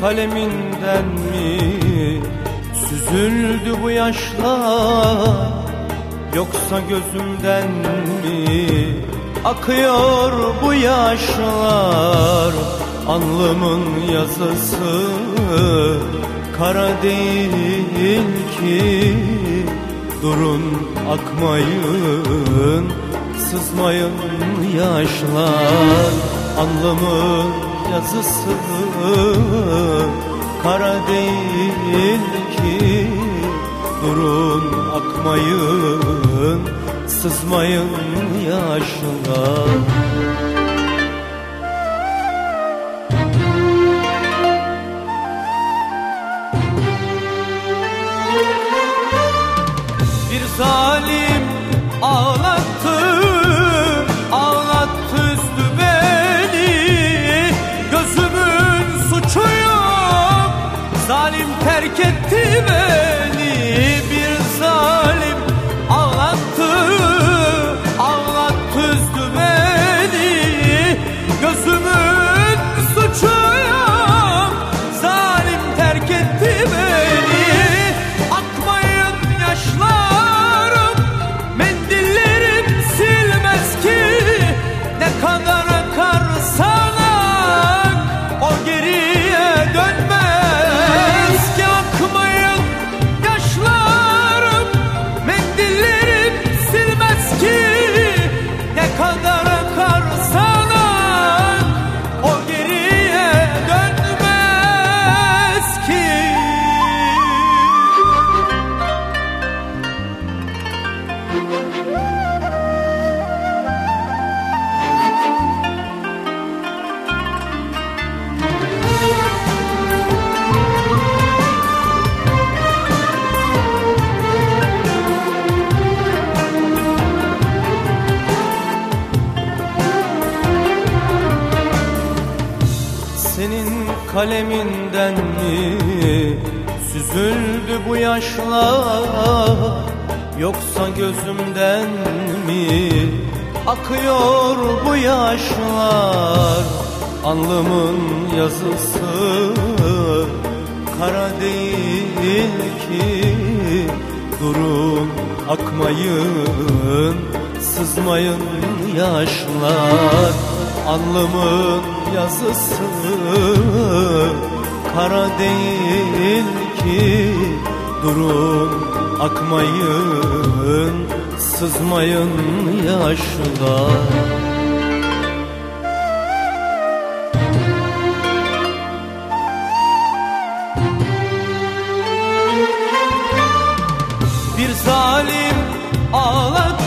kaleminden mi süzüldü bu yaşlar, yoksa gözümden mi akıyor bu yaşlar? Alnımın yazısı kara değil ki, durun akmayın, sızmayın yaşlar. Alnımın yazısı kara değil ki, durun akmayın, sızmayın yaşlar. Bir zalim ağlattı, ağlattı üstü beni. Gözümün suçu yok, zalim terk etti beni. Bir zalim ağlattı, ağlattı üstü beni. Gözümün suçu yok, zalim terk etti beni. Akmayın yaşlarım, mendillerim silmez ki. Ne kadar akarsan ak, o geriye dönmez ki. Akmayın yaşlarım, mendillerim silmez ki. Ne kadar akarsan ak, o geriye dönmez ki. Senin kaleminden mi süzüldü bu yaşlar, yoksa gözümden mi akıyor bu yaşlar? Alnımın yazısı kara değil ki, durun akmayın, sızmayın yaşlar. Alnımın yazısı kara değil ki, durun akmayın, sızmayın yaşlar. Bir zalim ağladı,